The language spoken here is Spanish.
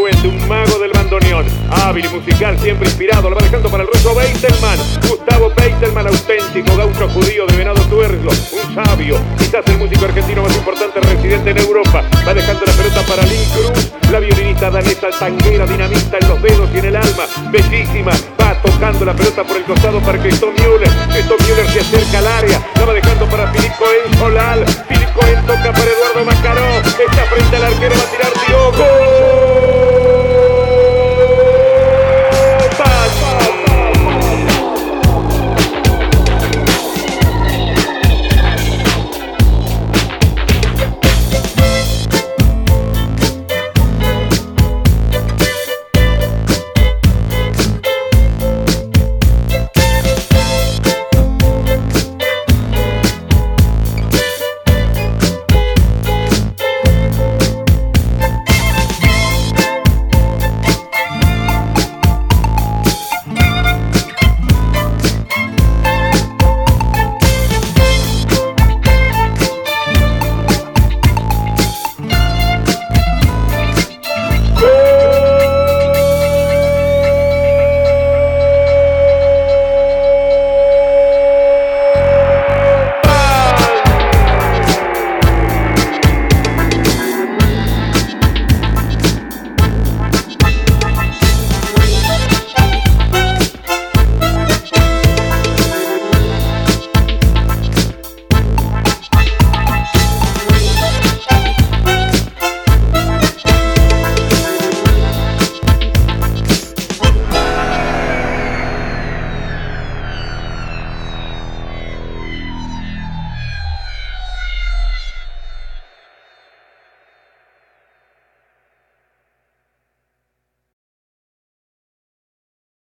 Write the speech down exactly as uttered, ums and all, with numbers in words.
Puente, un mago del bandoneón, hábil y musical, siempre inspirado, lo va dejando para el ruso Beitelman, Gustavo Beitelman, auténtico gaucho judío de Venado Tuerlo, un sabio, quizás el músico argentino más importante residente en Europa, va dejando la pelota para Lynn Cruz, la violinista danesa tanguera, dinamita en los dedos y en el alma, bellísima, va tocando la pelota por el costado para Christoph Müller, Christoph Müller se acerca al área, la va dejando para Philippe Cohen Solal, Philippe Cohen toca para Eduardo Mascaró, está frente al arquero, va a tirar Diogo.